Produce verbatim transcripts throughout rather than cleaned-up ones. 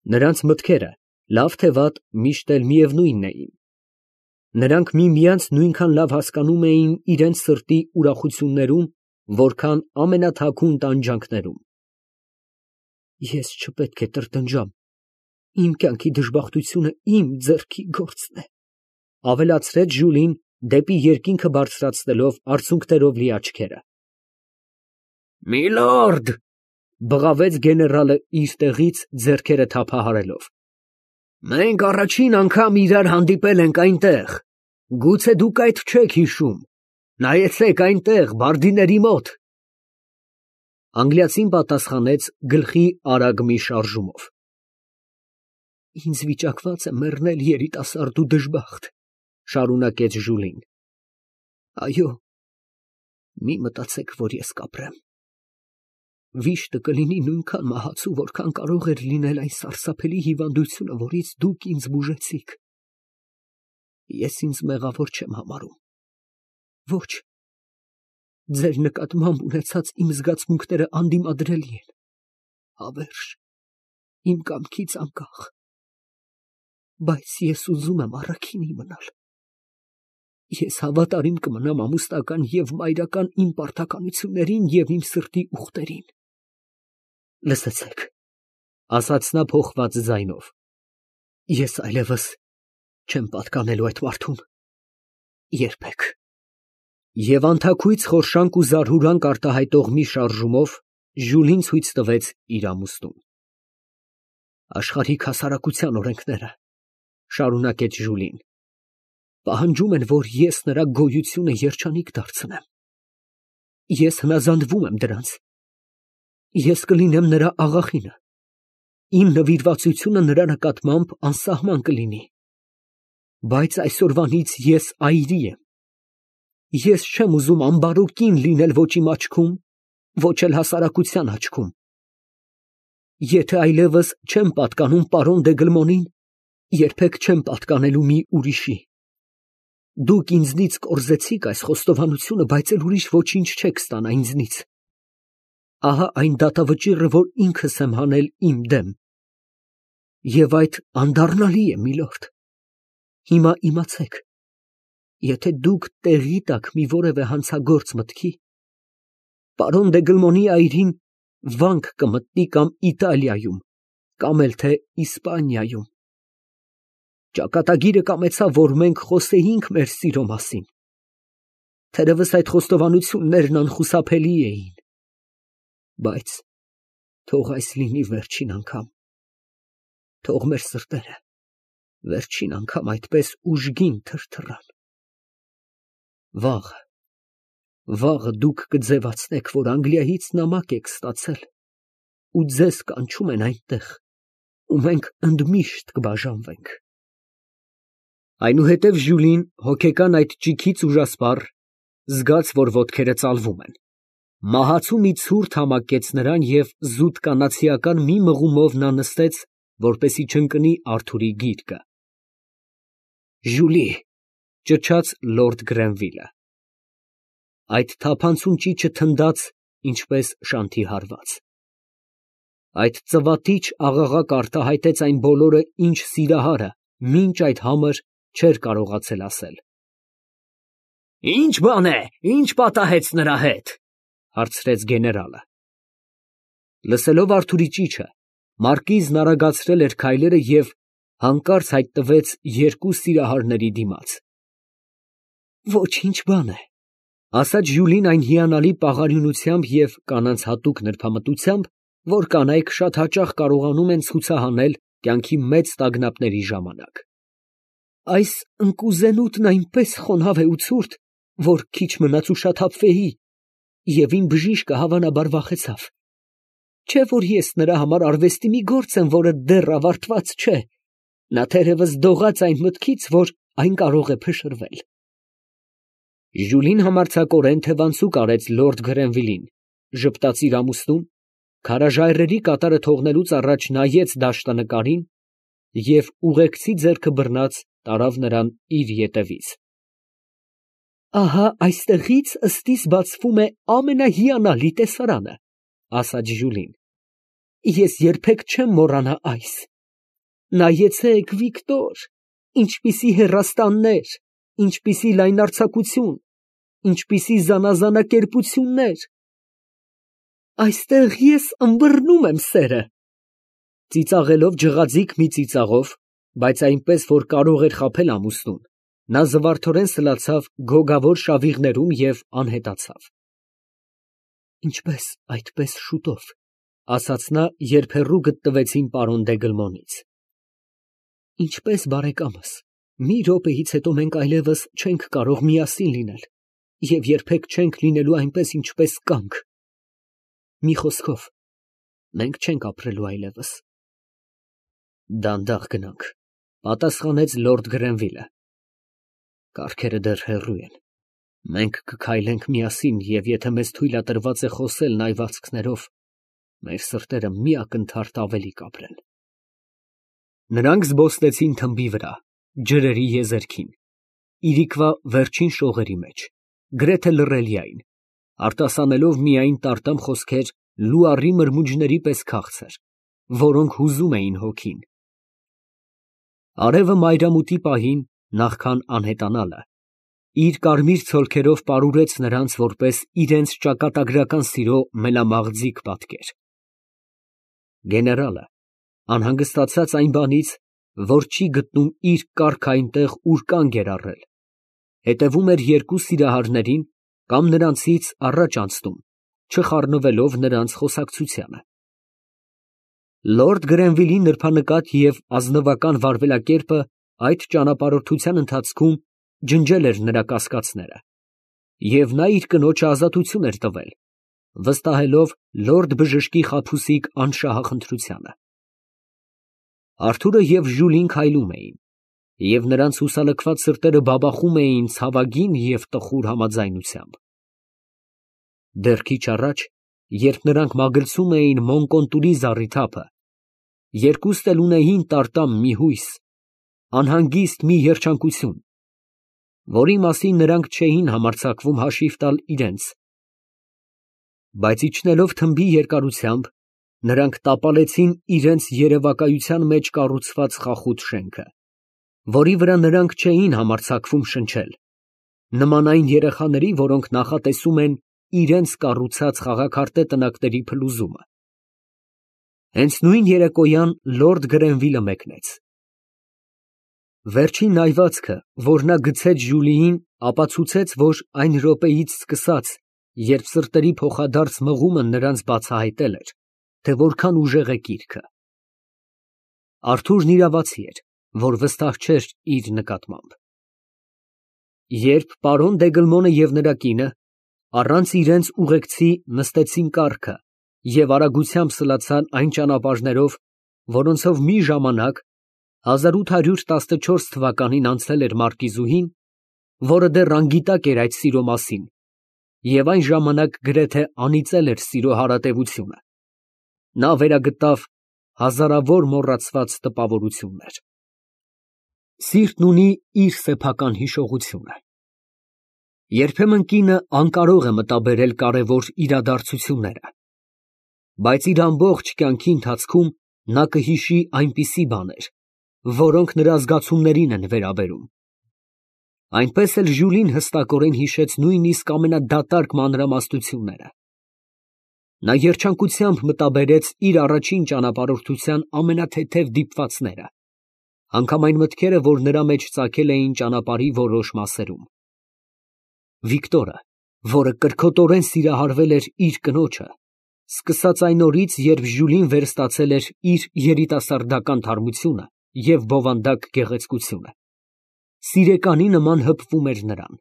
Նրանց մտքերը, լավ թե վատ, միշտ էլ միևնույնն էին. նրանք միմյանց նույնքան լավ հասկանում էին իրենց սրտի ուրախություններում, որքան ամենաթաքուն տանջանքներում։ Ես չպետք է տրտնջամ, իմ կյանքի դժբախտությունը իմ ձեռքի գործն է, ավելացրեց Ժուլին, դեպի երկինքը բարձրացնելով արցունքներով լի աչքերը։ Միլորդ, բղավեց գեներալը իր տեղից ձեռքերը թափահարելով, մենք առաջին անգամ իրար հանդիպել ենք այնտեղ, գուցե դուք այդ չեք հիշում, նայեցեք այնտեղ, բարդիների մոտ։ Անգլիացին պատասխանեց գլխի արագ մի շարժումով։ Ինձ վիճակված է մեռնել երիտասարդ ու դժբախտ, շարունակեց Ժուլին։ Այո, մի մտածեք, որ ես կապրեմ։ Վիշտը կլինի նույնքան մահացու, որքան կարող էր լինել այն սարսափելի հիվանդությունը, որից դուք ինձ բուժեցիք։ Ես ինձ մեղավոր չեմ համարում։ Ոչ, ձեր նկատմամբ ունեցած իմ զգացմունքները անդիմադրելի են, հավերժ, իմ կամքից անկախ, բայց ես ուզում եմ առաքինի մնալ։ Ես հավատարիմ կմնամ ամուսնական և մայրական իմ պարտականություններին և իմ սրտի ուխտերին։ Լսեցեք, ասաց նա փոխված ձայնով, ես այլևս չեմ պատկանելու այդ մարդուն, երբեք։ Եվ անթաքույց խորշանք ու զարհուրանք արտահայտող մի շարժումով Ժուլին ցույց տվեց իր ամուսնուն։ Աշխարհիկ հասարակության օրենքները, շարունակեց Ժուլին, պահանջում են, որ ես նրա գոյությունը երջանիկ դարձնեմ։ Ես հնազանդվում եմ դրանց։ Ես կլինեմ նրա աղախինը։ Իմ նվիրվածությունը նրա նկատմամբ անսահման կլինի։ Բայց այսօրվանից ես այրի եմ։ Ես չեմ ուզում ամբարո կին լինել ոչ իմ աչքում, ոչ էլ հասարակության աչքում։ Եթե այլևս չեմ պատկանում պարոն Դեգլմոնին, երբեք չեմ պատկանելու մի ուրիշի։ Դուք ինձնից կորզեցիք այս խոստովանությունը, բայց էլ ուրիշ ոչինչ չեք ստանա ինձնից։ Ահա այն դատավճիռը, որ ինքս եմ հանել իմ դեմ։ Եվ այդ անդառնալի է, միլորդ։ Հիմա իմացեք, եթե դուք տեղի տաք մի որևէ հանցագործ մտքի, պարոն Դեգլմոնի այրին վանք կմտնի կամ Իտալիայում, կամ էլ թե Իսպանիայում։ Ճակատագիրը կամեցավ, որ մենք խոսեինք մեր սիրո մասին։ Թերևս այդ խոստովանություններն անխուսափելի էին, բայց թող այս լինի վերջին անգամ։ Թող մեր սրտերը վերջին անգամ այդպես ուժգին թրթռան։ Վաղը, վաղը դուք կձևացնեք, որ Անգլիայից նամակ եք ստացել ու ձեզ կանչում են այնտեղ, ու մենք ընդմիշտ կբաժանվենք։ Այնուհետև Ժուլին, հոգեկան այդ ճիգից ուժասպառ, զգաց, որ ոտքերը ծալվում են, մահացու մի ցուրտ համակեց նրան և զուտ կանացիական մի մղումով նա նստեց, որպեսզի չընկնի Արթուրի գիրկը։ Ժուլի, ճչաց լորդ Գրենվիլը։ Այդ թափանցում ճիչը թնդաց, ինչպես շանթի հարված։ Այդ ծվատիչ աղաղակ արտահայտեց այն բոլորը, ինչ սիրահարը մինչ այդ համր չէր կարողացել ասել։ Ի՞նչ բան է, ի՞նչ պատահեց նրա հետ, հարցրեց գեներալը։ Լսելով Արթուրի ճիչը, մարկիզն արագացրել էր քայլերը և հանկարծ հայտնվեց երկու սիրահարների դիմաց։ Ոչինչ բան է, ասաց Ժուլին այն հիանալի պաղարյունությամբ և կանանց հատուկ նրբամտությամբ, որ կանայք շատ հաճախ կարողանում են ցուցահանել կյանքի մեծ տագնապների ժամանակ։ Այս ընկուզենուտն այնպես խոնավ է ու ցուրտ, որ քիչ մնաց ուշաթափվեի, և իմ բժիշկը հավանաբար վախեցավ։ Չէ՞ որ ես նրա համար արվեստի մի գործ եմ, որը դեռ ավարտված չէ։ Նա թերևս դողաց այն մտքից, որ այն կարող է փշրվել։ Ժուլին համարձակորեն թևանցուկ արեց լորդ Գրենվիլին, ժպտաց իր ամուսնուն, քարաժայռերի կատարը թողնելուց առաջ նայեց դաշտանկարին և ուղեկցի ձեռքը բռնած տարավ նրան իր ետևից։ Ահա այստեղից ըստիս բացվում է ամենահիանալի տեսարանը, ասաց Ժուլին։ Ես երբեք չեմ մոռանա այս։ Նայեցեք, Վիկտոր, ինչպիսի հեռաստաններ, ինչպիսի լայնարձակություն, ինչպիսի զանազանակերպություններ։ Այստեղ ես ըմբռնում եմ սերը։ Ծիծաղելով ջղաձիգ մի ծիծաղով, բայց այնպես, որ կարող էր խաբել ամուսնուն, նա զվարթորեն սլացավ գոգավոր շավիղներում և անհետացավ։ Ինչպես այդպես շուտով, ասաց նա, երբ հեռու գտնվեցին պարոն Դեգլմոնից։ Ինչպես, բարեկամս, մի րոպեից հետո մենք այլևս չենք կարող միասին լինել և երբեք չենք լինելու այնպես, ինչպես կանք։ Մի խոսքով, մենք չենք ապրելու այլևս։ Դանդաղ գնանք, պատասխանեց լորդ Գրենվիլը։ Կառքերը դեռ հեռու են։ Մենք կքայլենք միասին, և եթե մեզ թույլատրված է խոսել նայվածքներով, մեր սրտերը մի ակնթարթ ավելի կապրեն։ Նրանք զբոսնեցին թմբի վրա, ջրերի եզերքին, իրիկվա վերջին շողերի մեջ, գրեթե լռելիայն, արտասանելով միայն տարտամ խոսքեր լուառի մրմունջների պես քաղցր, որոնք հուզում էին հոգին։ Արևը մայրամուտի պահին, նախքան անհետանալը, իր կարմիր ցոլքերով պարուրեց նրանց որպես իրենց ճակատագրական սիրո մելամաղձիկ պատկեր։ Գեներալը, անհանգստացած այն բանից, որ չի գտնում իր կառքը այնտեղ, ուր կանգ էր առել, հետևում էր երկու սիրահարներին կամ նրանցից առաջ անցնում, չխառնվելով նրանց խոսակցությանը։ Լորդ Գրենվիլի նրբանկատ և ազնվական վարվելակերպը այդ ճանապարհորդության ընթացքում ջնջել էր նրա կասկածները, և նա իր կնոջը ազատություն էր տվել, վստահելով լորդ բժշկի խաբուսիկ անշահախնդրությանը։ Արթուրը և Ժուլին քայլում էին, և նրանց հուսալքված սրտերը բաբախում էին ցավագին և տխուր համաձայնությամբ։ Դեռ քիչ առաջ, երբ նրանք մագլցում էին Մոնկոնտուրի զառիթափը, երկուստ էլ ունեին տարտամ մի հույս, անհանգիստ մի երջանկություն, որի մասին նրանք չէին համարձակվում հաշիվ տալ իրենց, բայց իջնելով թմբի երկարությամբ, նրանք տապալեցին իրենց երևակայության մեջ կառուցված խախուտ շենքը, որի վրա նրանք չէին համարձակվում շնչել, նման այն երեխաների, որոնք նախատեսում են իրենց կառուցած խաղաքարտե տնակների փլուզումը։ Հենց նույն երեկոյան լորդ Գրենվիլը մեկնեց։ Վերջին նայվածքը, որ նա գցեց Ժուլիին, ապացուցեց, որ այն րոպեից սկսած, երբ սրտերի փոխադարձ մղումը նրանց բացահայտել էր, թե որքան ուժեղ է գիրքը։ Արթուրն իրավացի էր, որ վստահ չէր իր նկատմամբ։ Երբ պարոն Դեգլմոնը և նրա կինը, առանց իրենց ուղեկցի, նստեցին կառքը և արագությամբ սլացան այն ճանապարհներով, որոնցով մի ժամանակ, հազար ութ հարյուր տասնչորս թվականին անցել էր մարկիզուհին, որը դեռ անգիտակ էր այդ սիրո մասին, և այն ժամանակ գրեթե անիծել էր սիրո հարատևությունը, նա վերագտավ հազարավոր մոռացված տպավորություններ։ Սիրտն ունի իր սեփական հիշողությունը։ Երբեմն կինը անկարող է մտաբերել կարևոր իրադարձությունները, բայց իր ամբողջ կյանքի ընթացքում նա կհիշի այնպիսի բաներ, որոնք նրա զգացումներին են վերաբերում։ Այնպես էլ Ժուլին հստակորեն հիշեց նույնիսկ ամենադատարկ մանրամասնությունները։ Նա երջանկությամբ մտաբերեց իր առաջին ճանապարհորդության ամենաթեթև դիպվածները, անգամ այն մտքերը, որ նրա մեջ ծագել էին ճանապարհի որոշ մասերում։ Վիկտորը, որը կրքոտորեն սիրահարվել էր իր կնոջը, սկսած այն օրից, երբ Ժուլին վերստացել էր իր երիտասարդական թարմությունը և բովանդակ գեղեցկությունը, սիրեկանի նման հպվում էր նրան։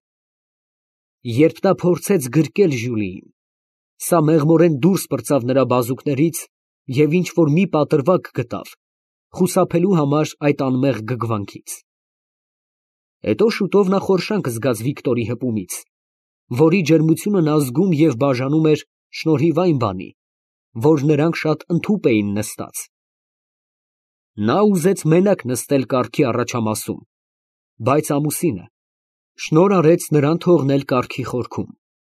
Երբ նա փորձեց գրկել Ժուլիին, սա մեղմորեն դուրս պրծավ նրա բազուկներից և ինչ֊որ մի պատրվակ գտավ, խուսափելու համար այդ անմեղ գգվանքից։ Հետո շուտով նա խորշանք զգաց Վիկտորի հպումից, որի ջերմությունը նա զգում և բաժանում էր շնորհիվ այն բանի, որ նրանք շատ ընդհուպ էին նստած։ Նա ուզեց մենակ նստել կառքի առաջամասում, բայց ամուսինը շնորհ արեց նրան թողնել կառքի խորքում։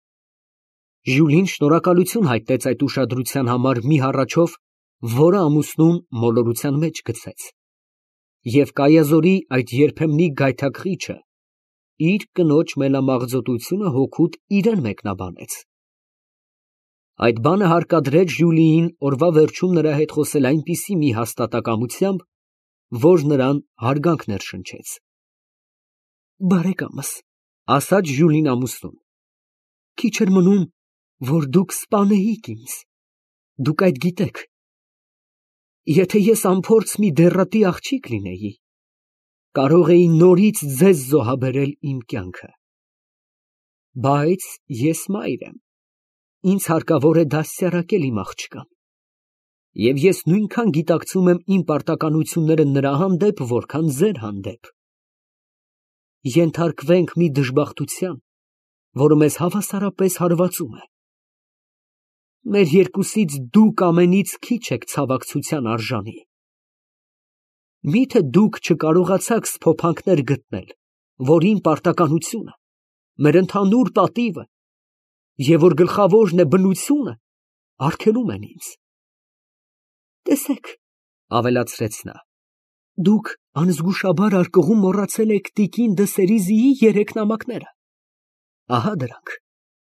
Ժուլին շնորհակալություն հայտնեց այդ ուշադրության համար մի հառաչով, որը ամուսնուն մոլորության մեջ գցեց։ և կայազորի այդ երբեմնի գայթակղիչը իր կնոջ մելամաղձոտությունը հոգուտ իրան մեկնաբանեց։ Այդ բանը հարկադրեց Ժյուլիին օրվա վերջում նրա հետ խոսել այնպիսի մի հաստատակամությամբ, որ նրան հարգանք ներշնչեց։ Բարեկամս, ասաց Ժյուլին ամուսնուն, քիչ էր մնում, որ դուք սպանեիք ինձ, դուք այդ գիտեք, եթե ես անփորձ մի դեռատի աղջիկ լինեի, կարող էի նորից ձեզ զոհաբերել իմ կյանքը, բայց ես մայր եմ, ինձ հարկավոր է դաստիարակել իմ աղջկան, և ես նույնքան գիտակցում եմ իմ պարտականությունները նրա հանդեպ, որքան ձեր հանդեպ։ Ենթարկվենք մի դժբախտության, որը մեզ հավասարապես հարվածում է։ Մեր երկուսից դուք ամենից քիչ եք ցավակցության արժանի։ Միթե դուք չկարողացաք սփոփանքներ գտնել, որ իմ պարտականությունը, մեր ընդհանուր պատիվը, և որ գլխավորն է բնությունը, արգելում են ինձ։ Տեսեք, ավելացրեց նա, դուք անզգուշաբար արկղում մոռացել եք տիկին դը Սերիզիի երեք նամակները, ահա դրանք։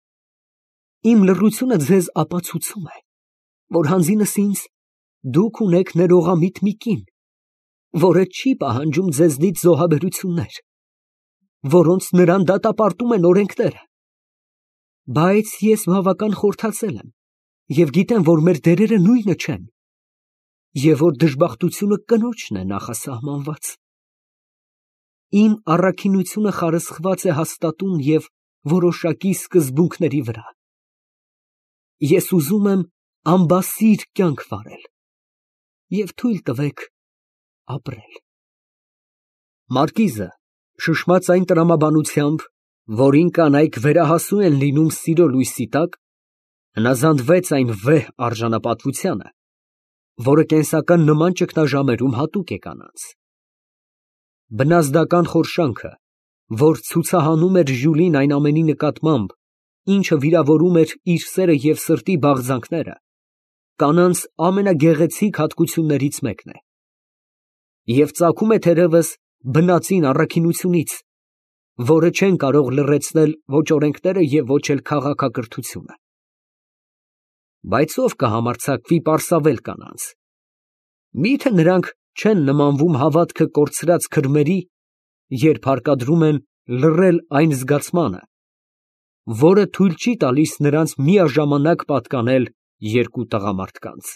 Իմ լռությունը ձեզ ապացուցում է, որ հանձինս ինձ դուք ունեք ներողամիտ մի կին, որը չի պահանջում ձեզնից զոհաբերություններ, որոնց նրան դատապարտում են օրենքները, բայց ես բավական խորթացել եմ և գիտեմ, որ մեր դերերը նույնը չեն, և որ դժբախտությունը կնոջն է նախասահմանված։ Իմ առաքինությունը խարսխված է հաստատուն և որոշակի սկզբունքների վրա։ Ես ուզում եմ ամբասիր կյանք վարել և թույլ տվեք ապրել։ Մարկիզը, շշմած այն տրամաբանությամբ, որին կանայք վերահասու են լինում սիրո լույսի տակ, հնազանդվեց այն վեհ արժանապատվությանը, որը կենսական նման ճգնաժամերում հատուկ է կանանց։ Բնազդական խորշանքը, որ ցուցահանում էր Ժյուլին այն ամենի նկատմամբ, ինչը վիրավորում էր իր սերը և սրտի բաղձանքները, կանանց ամենագեղեցիկ հատկություններից մեկն է, և ծագում է թերևս բնածին առաքինությունից, որը չեն կարող լռեցնել ոչ օրենքները և ոչ էլ քաղաքակրթությունը։ Բայց ով կհամարձակվի պարսավել կանանց։ Միթե նրանք չեն նմանվում հավատքը կորցրած քրմերի, երբ հարկադրում են լռել այն զգացմանը, որը թույլ չի տալիս նրանց միաժամանակ պատկանել երկու տղամարդկանց։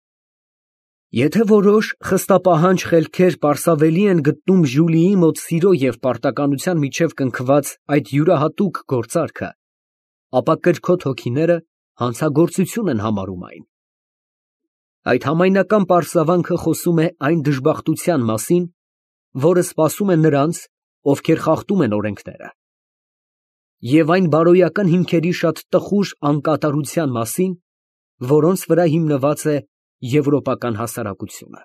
Եթե որոշ խստապահանջ խելքեր պարսավելի են գտնում Ժյուլիի մոտ սիրո և պարտականության միջև կնքված այդ յուրահատուկ գործարքը, ապա կրքոտ հոգիները հանցագործություն են համարում այն։ Այդ համայնական պարսավանքը խոսում է այն դժբախտության մասին, որը սպասում է նրանց, ովքեր խախտում են օրենքները, և այն բարոյական հիմքերի շատ տխուր անկատարության մասին, որոնց վրա հիմնված է եվրոպական հասարակությունը։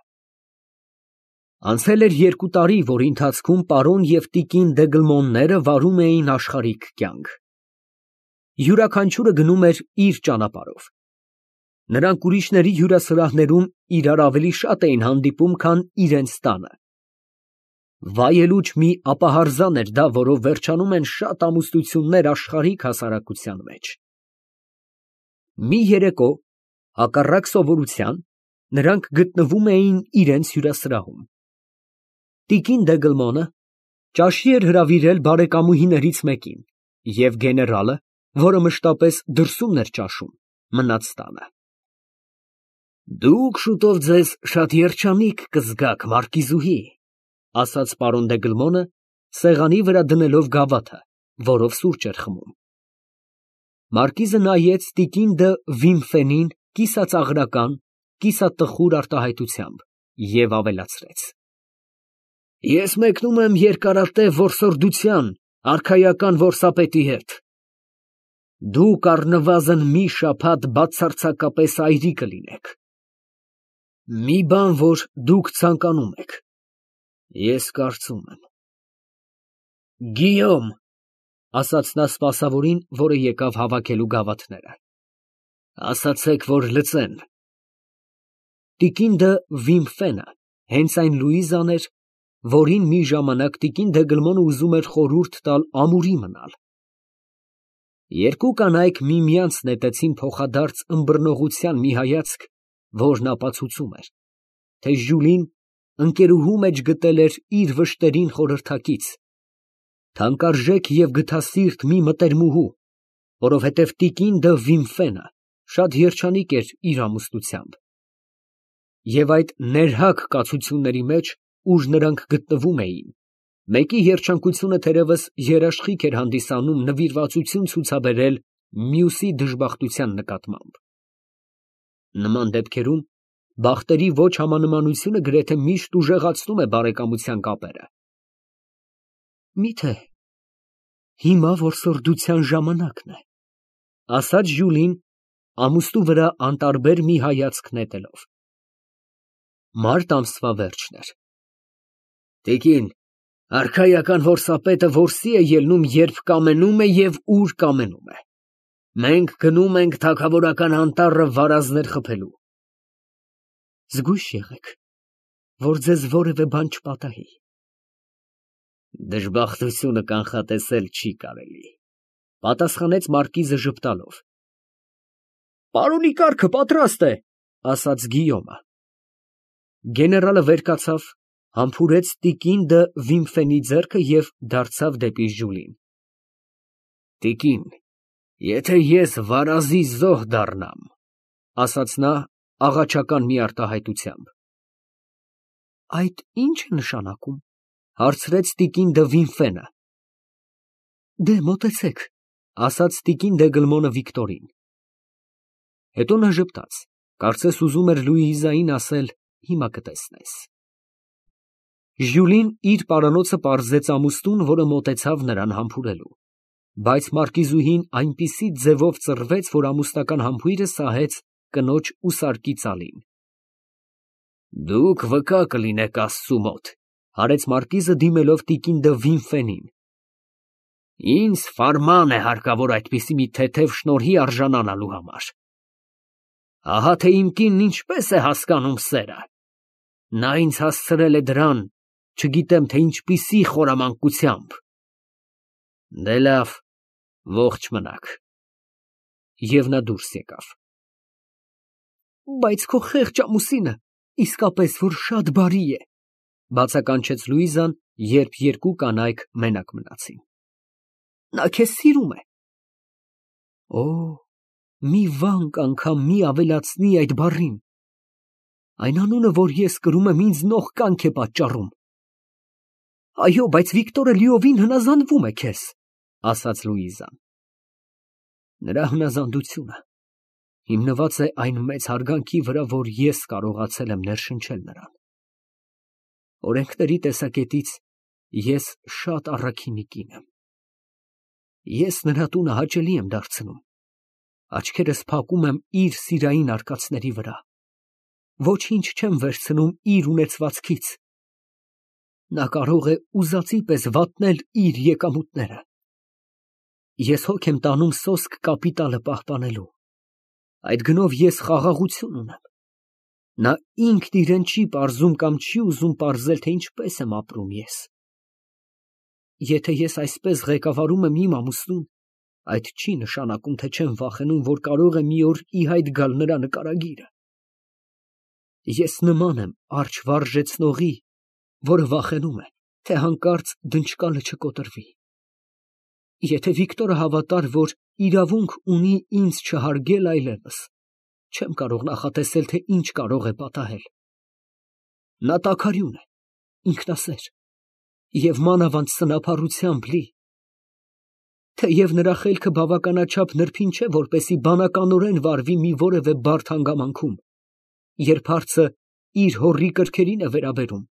Անցել էր երկու տարի, որի ընթացքում պարոն և տիկին Դեգլմոնները վարում էին աշխարհիկ կյանք։ Յուրաքանչյուրը գնում էր իր ճանապարհով։ Նրանք ուրիշների հյուրասրահներում իրար ավելի շատ էին հանդիպում, քան իրենց տանը։ Վայելուչ մի ապահարզան էր դա, որով վերջանում են շատ ամուսնություններ աշխարհիկ հասարակության մեջ։ Մի երեկո, հակառակ սովորության, նրանք գտնվում էին իրենց հյուրասրահում։ Տիկին Դեգլմոնը ճաշի էր հրավիրել բարեկամուհիներից մեկին, և գեներալը, որը մշտապես դրսումն էր ճաշում, մնաց տանը։ Դուք շուտով ձեզ շատ երջանիկ կզգաք, մարկիզուհի, ասաց պարոն Դեգլմոնը, սեղանի վրա դնելով գավաթը, որով սուրճ էր խմում։ Մարկիզը նայեց տիկին դը Վիմֆենին կիսածաղրական, կիսատխուր արտահայտությամբ և ավելացրեց. Ես մեկնում եմ երկարատև որսորդության արքայական որսապետի հետ։ Դուք առնվազն մի շաբաթ բացարձակապես այրի կլինեք։ Մի բան, որ դուք ցանկանում եք, ես կարծում եմ։ Գիյոմ, ասաց նա սպասավորին, որը եկավ հավաքելու գավաթները, ասացեք, որ լցեն։ Տիկին դը Վիմֆենը հենց այն Լուիզան էր, որին մի ժամանակ տիկին Դեգլմանը ուզում էր խորհուրդ տալ ամուրի մնալ։ Երկու կանայք միմյանց նետեցին փոխադարձ ըմբռնողության մի հայացք, որն ապացուցում էր, թե Ժյուլին ընկերուհու մեջ գտել էր իր վշտերին խորհրդակից, թանկարժեք և գթասիրտ մի մտերմուհու, որովհետև տիկին դը Վիմֆենը շատ երջանիկ էր իր ամուսնությամբ։ Եվ այդ ներհակ կացությունների մեջ, ուր նրանք գտնվում էին, մեկի երջանկությունը թերևս երաշխիք էր հանդիսանում նվիրվածություն ցուցաբերել մյուսի դժբախտության նկատմամբ։ Նման դեպքերում բախտերի ոչ համանմանությունը գրեթե միշտ ուժեղացնում է բարեկամության կապերը։ Միթե հիմա որսորդության ժամանակն է, ասաց Ժյուլին, ամուսնու վրա անտարբեր մի հայացք նետելով։ Մարտ ամսվա վերջն էր։ Տիկին, արքայական որսապետը որսի է ելնում, երբ կամենում է և ուր կամենում է։ Մենք գնում ենք թագավորական անտառը վարազներ խփելու։ Զգույշ եղեք, որ ձեզ որևէ բան չպատահի։ Դժբախտությունը կանխատեսել չի կարելի, պատասխանեց մարկիզը ժպտալով։ Պարոնի կառքը պատրաստ է, ասաց Գիյոմը։ Գեներալը վեր կացավ, համբուրեց տիկին դը Վիմֆենի ձեռքը և դարձավ դեպի Ժյուլին։ Տիկին, եթե ես վարազի զոհ դառնամ, ասաց նա աղաչական մի արտահայտությամբ։ Այդ ի՞նչ է նշանակում, հարցրեց տիկին դը Վիմֆենը։ Դե մոտեցեք, ասաց տիկին Դեգլմոնը Վիկտորին։ Հետո նա ժպտաց, կարծես ուզում էր Լուիզային ասել. հիմա կտեսնես։ Ժյուլին իր պարանոցը պարզեց ամուսնուն, որը մոտեցավ նրան համբուրելու, բայց մարկիզուհին այնպիսի ձևով ծռվեց, որ ամուսնական համբույրը սահեց կնոջ ուսարկի ծալին։ Դուք վկա կլինեք Աստծու մոտ, հարեց մարկիզը դիմելով տիկին դը Վիմֆենին։ Ինձ ֆարման է հարկավոր այդպիսի մի թեթև շնորհի արժանանալու համար։ Ահա թե իմ կինն ինչպես է հասկանում սերը։ Նա ինձ հասցրել է դրան, չգիտեմ թե ինչպիսի խորամանկությամբ։ Դե լավ, ողջ մնաք։ Եվ նա դուրս եկավ։ Բայց քո խեղճ ամուսինը իսկապես որ շատ բարի է, բացականչեց Լուիզան, երբ երկու կանայք մենակ մնացին։ Նա քեզ սիրում է։ Օ, մի վանք անգամ մի ավելացնի այդ բառին։ Այն անունը, որ ես կրում եմ, ինձ նողկանք է պատճառում։ Այո, բայց Վիկտորը լիովին հնազանդվում է քեզ, ասաց Լուիզան։ Նրա հնազանդությունը հիմնված է այն մեծ հարգանքի վրա, որ ես կարողացել եմ ներշնչել նրան։ Օրենքների տեսակետից ես շատ առաքինի կին եմ։ Ես նրա տունը հաճելի եմ դարձնում, աչքերս փակում եմ իր սիրային արկածների վրա, ոչինչ չեմ վերցնում իր ունեցվածքից։ Նա կարող է ուզածի պես վատնել իր եկամուտները։ Ես հոգ եմ տանում սոսկ կապիտալը պահպանելու, այդ գնով ես խաղաղություն ունեմ։ Նա ինքն իրեն չի պարզում կամ չի ուզում պարզել, թե ինչպես եմ ապրում ես։ Եթե ես այսպես ղեկավարում եմ իմ ամուսնուն, այդ չի նշանակում, թե չեմ վախենում, որ կարող է մի օր ի հայտ գալ նրա նկարագիրը։ Ես նման եմ արջ վարժեցնողի, որը վախենում է, թե հանկարծ դնչկալը չկոտրվի։ Եթե Վիկտորը հավատար, որ իրավունք ունի ինձ չհարգել այլևս, չեմ կարող նախատեսել, թե ինչ կարող է պատահել։ Նա տաքարյուն է, ինքնասեր և մանավանդ սնափառությամբ լի։ Թեև նրա խելքը բավականաչափ նրբին չէ, որպեսզի բանականորեն վարվի մի որևէ բարդ հանգամանքում, երբ հարցը իր հոռի կրքերին է վերաբերում,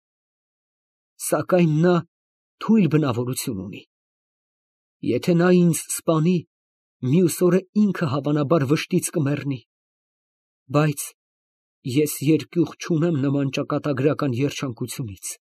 սակայն նա թույլ բնավորություն ունի։ Եթե նա ինձ սպանի, մյուս օրը ինքը հավանաբար վշտից կմեռնի, բայց ես երկյուղ չունեմ նման ճակատագրական երջանկությունից։